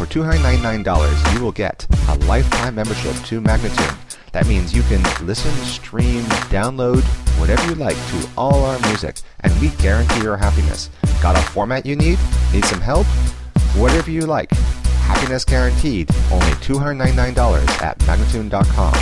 For $299, you will get a lifetime membership to Magnatune. That means you can listen, stream, download, whatever you like to all our music, and we guarantee your happiness. Got a format you need? Need some help? Whatever you like. Happiness guaranteed. Only $299 at Magnatune.com.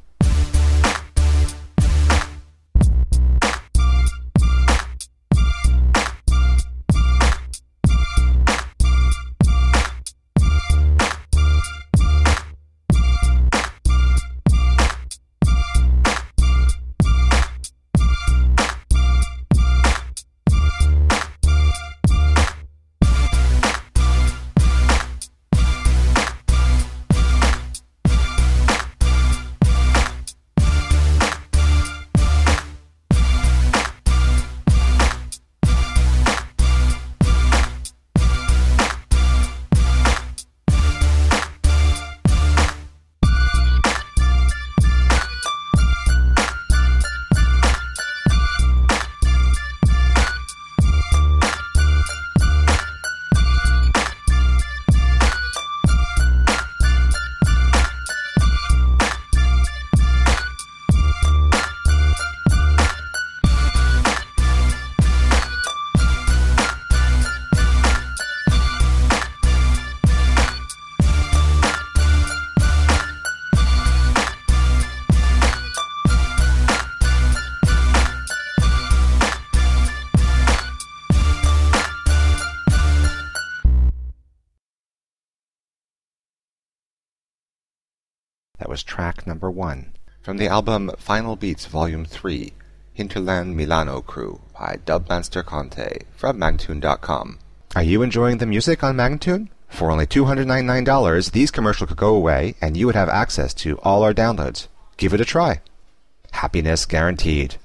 That was track number 1 from the album Final Beats Volume 3, Hinterland Milano Crew by Dubmaster Conte from Magnatune.com. Are you enjoying the music on Magnatune? For only $299, these commercials could go away and you would have access to all our downloads. Give it a try. Happiness guaranteed.